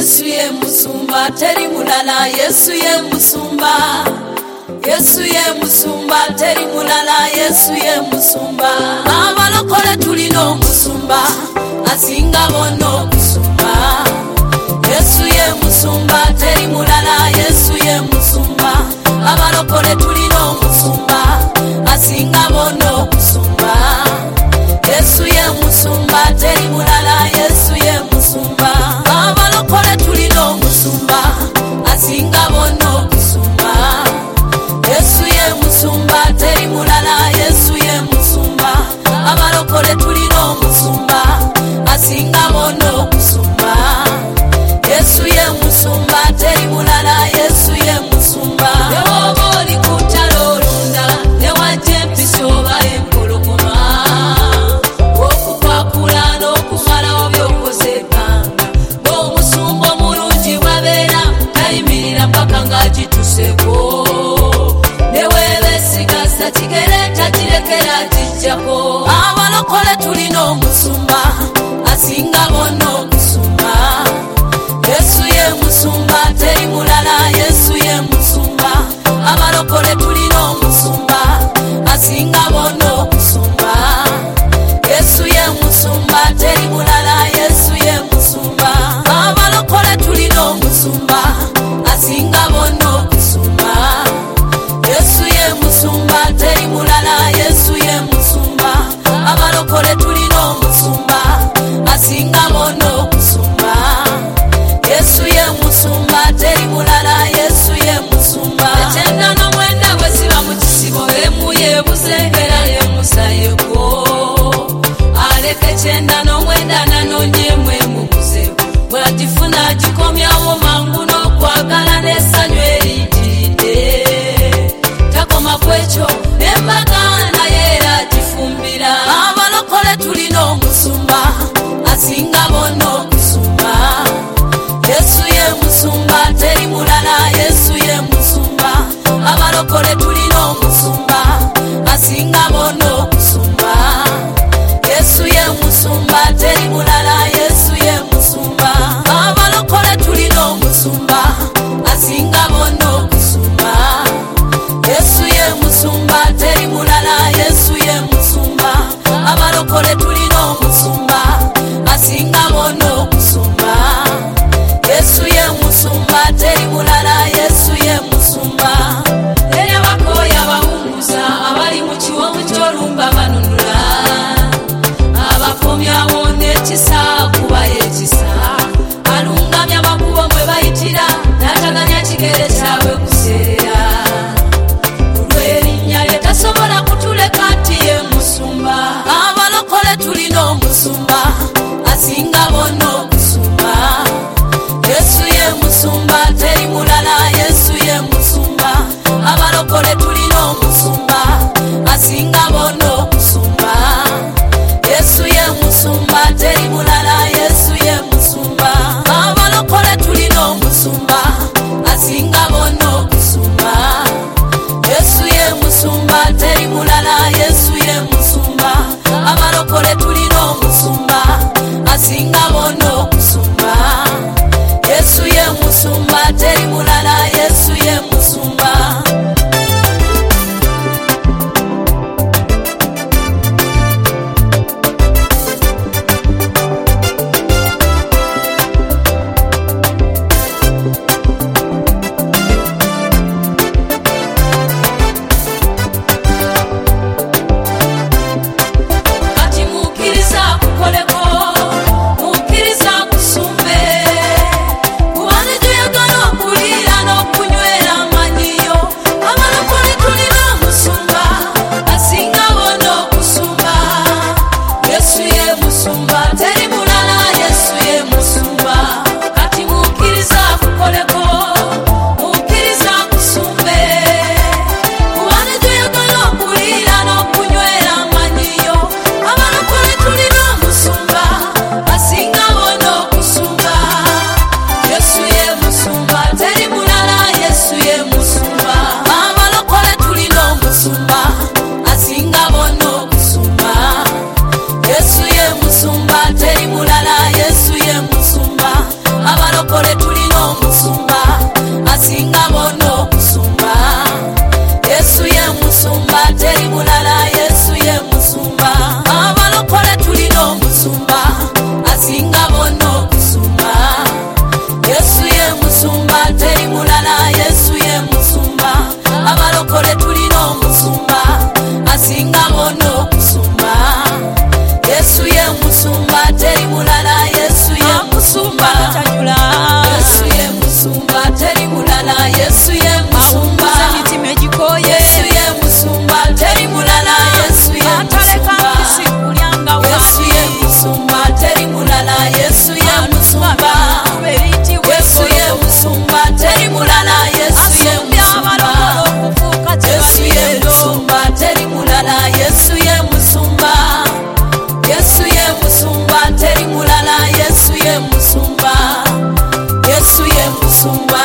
Yesu ye musumba teri mulala. Yesu ye musumba. Yesu ye musumba teri mulala. Yesu ye musumba. Abalokole tulino musumba asinga bono kusumba. Yesu ye musumba teri mulala. Yesu ye musumba. Abalokole tulino musumba asinga bono kusumba. Yesu ye musumba teri mulala. Yesu ye musumba. Abalokole tulino musumba asinga bono kusumba. Yesu ye musumba teri mulala. Yesu ye musumba. Abalokole tulino musumba asinga bono kusumba. Yesu ye musumba teri mulala. Yesu ye musumba. Yehova oli kutalo lunda newaje mpisoba empologoma okukwakula n'okumala obyokozekanga ng'omusumba omulungi bwabeera tayimirira mpaka ng'agituseko neweebesigasa kigere takirekera kijjako. Abalokole tulina omusumba asinga bonna okusumba. Yesu ye musumba teri mulala. Yesu ye musumba. Abalokole tulina omusumba asinga bonna okusumba. Yesu ye musumba teri mulala. Yesu ye musumba. Abalokole tulina omusumba asinga bonna okusumba. Yesu ye musumba teri mulala. Yesu ye musumba. Abalokole tulina omusumba asinga bonna okusumba. Yesu ye musumba teri mulala. Yesu ye musumba. Ekyenda n'omwenda bwe ziba mu kisibo emu yeebuze era yemusayeko. Aleka ekyenda n'omwenda nanoonyemu emubuzeeko. Bw'agifuna agikomyawo mangu n'okwagala n'essanyu eriyitiridde. Takoma ku ekyo embaga naye era agifumbira. Abalokole tulina omusumba asinga bonna okusumba. Yesu ye musumba teri mulala. Yesu ye musumba. Abalokole tulina omusumba asinga bonna okusumba. Yesu ye musumba teri mulala. Yesu ye musumba. Abalokole tulina omusumba asinga bonna okusumba. Yesu ye musumba teri mulala. Yesu ye musumba. Abalokole tulina omusumba asinga bonna okusumba. Yesu ye musumba teri mulala. Yesu ye musumba. Eri abakooya abawunguza abali mu kiwonvu ky'olumba banunula. Abakomyawo n'ekisa kuba ekisa. Alungamya amakubo mwe bayitira n'ataganya kigere kyabwe kuseerera. Olw'erinnya lye tasobola kutuleka nti ye musumba. Abalokole tulina omusumba asinga bonna okusumba. Yesu ye musumba teri mulala. Yesu ye musumba. Abalokole tulina omusumba asinga bonna okusumba. Yesu ye musumba teri mulala. Yesu ye musumba. Abalokole tulina omusumba asinga bonna okusumba. Yesu ye musumba teri mulala. Yesu ye musumba. Abalokole tulina omusumba asinga bonna okusumba. Yesu ye musumba teri mulala. Yesu ye musumba. Kati mukkiriza kukoleko, mukkiriza kusumbe. Kubanga gy'oyagala okula musumba